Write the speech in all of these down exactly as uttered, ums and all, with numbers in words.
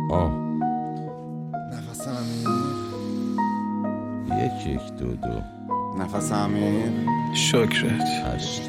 آه نفس عمیق، یک یک دو دو نفس عمیق. شکرت هشت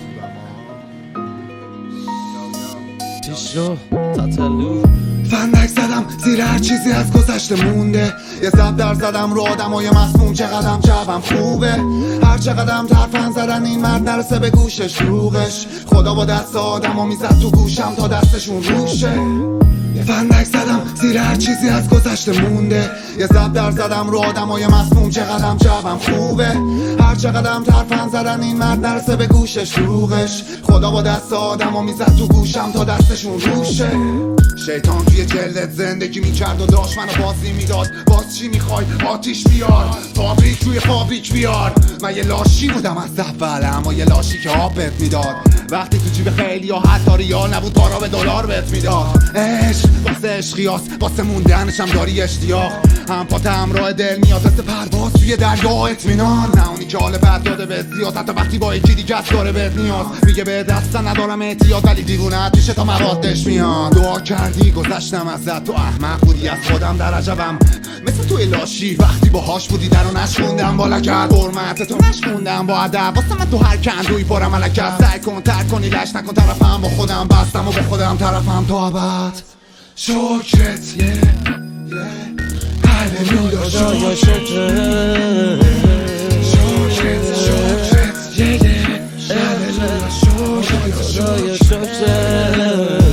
پیش رو تاتلو فندک زدم زیر هر چیزی از گذشته مونده. یه زب در زدم رو آدمای مسموم، چقدرم جوم خوبه. هر چقدرم ترفن زدن این مرد نرسه به گوشش روغش. خدا با دست آدمو میزد تو گوشم تا دستشون روشه. یه فندک زدم زیر هر چیزی از گذشته مونده. یه زب در زدم رو آدمای مسموم، چقدرم جوم خوبه. هر چقدرم ترفن زدن این مرد نرسه به گوشش روغش. خدا با دست آدمو میزد تو گوشم تا دستشون روشه. شیطان توی جلدت زندگی میکرد و داشت منو بازی میداد. باز چی میخوای؟ آتیش بیار، فابریک روی فابریک بیار. من یه لاشی بودم از اول، اما یه لاشی که آب بهت میداد. وقتی تو جیب خیلی یا حتی ریال نبود، پارا به دلار بهت میداد. عشق واسه عشقیاس، واسه موندنشم داری اشتیاق. هم پات همراه دل میاد مثل پرواز توی دریا اطمینان. نه اونی که حال بد داده بهت زیاد، حتی وقتی با یکی دیگه است داره بهت نیاز. میگه به دستن ندارم احتیاط، ولی دیوونه‌ات میشه تا موادش میاد. دعا کردی گذشتم ازت، تو احمق بودی از خودم در عجبم. مثل توی لاشی وقتی باهاش بودی در رو نشوندم بالا کرد. حرمت تو نشوندم با ادب، واسه من تو هر کندوی پرم علکت. سعی کن ترک کنی لش نکن طرفم، با خودم بستم و با خودم طرفم تا ابد. شکرت یه یه هللویا خدایا شکرت شکرت شکرت یه یه هللویا خدایا شکرت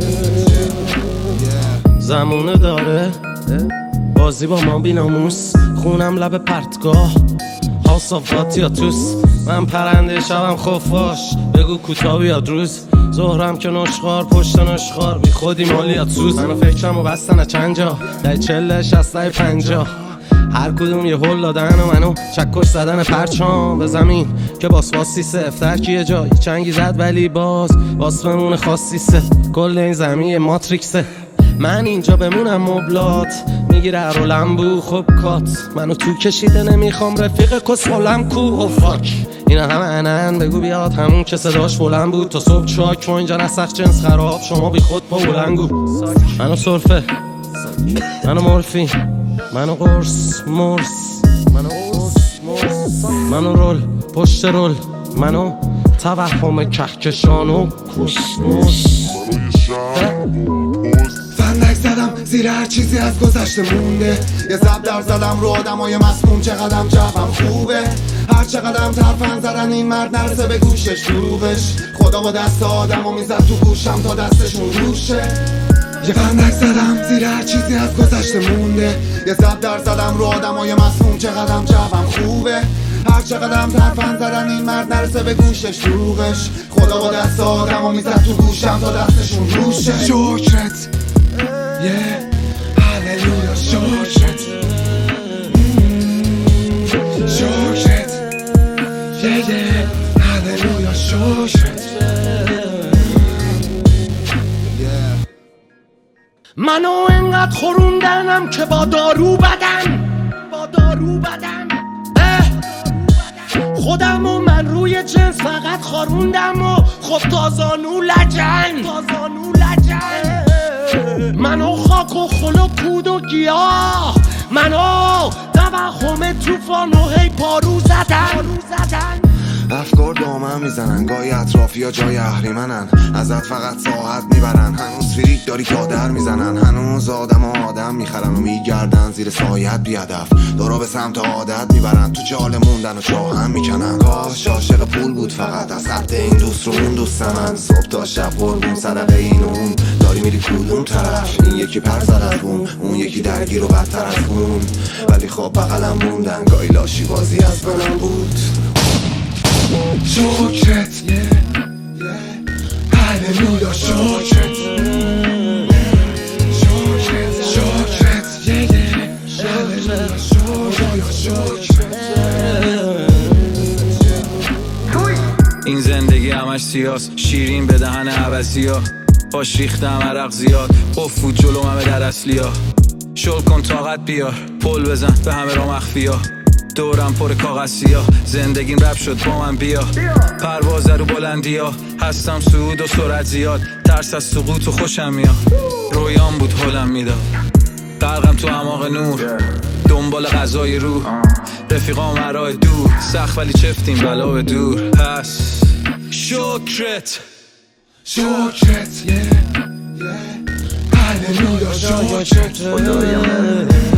زمونه داره بازی با ما بیناموس. خونم لب پرتگاه حاصافات یا توس. من پرنده شبم خفاش، بگو کوتاه بیاد روز. ظهرم که نشخار پشت نشخار، بی خودی مالیات سوز. منو فکرمو بستن چند جا، در چله شسته پنجاه. هر کدوم یه هل دادن و منو چکش زدن پرچام به زمین که باس باسی سفتر کیه جایی چنگی زد، ولی باز باس بمونه خاصی سه. کل این زمین ماتریکسه، من اینجا بمونم مبلات میگیره هر لمبو. خب کات منو تو کشیده، نمیخوام رفیق کسخولم کو. او فاک اینا همه انن، بگو بیاد همون که صداش بلند بود. تا صبح چاک ما اینجا نسخ جنس خراب، شما بی خود پا بلنگو. منو صرفه، منو مورفین، منو قرص مرس، منو قرص مرس، منو رول پشت رول، منو توهم کهکشان و کسموس. فندک زدم زیر هر چیزی از گذشته مونده. یه زب در زدم رو آدمای مسموم، چقدرم جوم خوبه. هر چقدرم ترفن زدن این مرد نرسه به گوشش روغش. خدا با دست آدمو میزد تو گوشم تا دستشون روشه. یه فندک زدم زیر هر چیزی از گذشته مونده. یه زب در زدم رو آدمای مسموم، چقدرم جوم خوبه. هر چقدرم ترفن زدن این مرد نرسه به گوشش روغش. خدا با دست آدمو میزد تو گوشم تا دستشون روشه. شکرت یه هللویا شکرت شکرت یه یه هللویا شکرت. منو انقدر خوروندنم که با دارو بدن، با دارو بدن خودم و من روی جنس فقط خاروندم و خب تازانو لجن، تازانو لجن. منو خاک و خل و کود و گیاه، منو توهم توفان و هی پارو زدن، پارو زدن. افکار دامن میزنن، گاهی اطرافی ها جای اهریمنن. ازت فقط ساعت میبرن، هنوز فریک داری کادر میزنن. هنوز آدم و آدم میخرن و میگردن زیر سایت بیادف. دارا به سمت عادت میبرن، تو جال موندن و چاهم میکنن. کاش عاشق پول بود فقط، از حد این دوست رو اون دوست من. صبح تا شب قربون صدقه این و اون، داری میری کدوم طرف؟ این یکی پر زد از اون، اون یکی درگیر و بدتر از اون. ولی خب بغلم موندن، گاهی لاشی بازی از منم بود. شکرت یه یه هللویا شکرت شکرت شکرت یه یه هللویا شکرت. این زندگی همش سیاس، شیرین به دهن عوضی ها. باش ریختم عرق زیاد، قفود جلو همه در اصلی ها. شل کن طاقت بیار، پل بزن به همه را مخفی ها. دورم پر کاغذ سیاه، زندگیم رب شد با من بیا. پرواز رو بلندی ها، هستم صعود و سرعت زیاد. ترس از سقوط و خوشم میاد، رویام بود حالم میداد. غرقم تو اعماق نور دنبال غذای روح رفیقام مراه دور سخت ولی چفتیم بلا به دور پس شکرت شکرت yeah, yeah. هللویا شکرت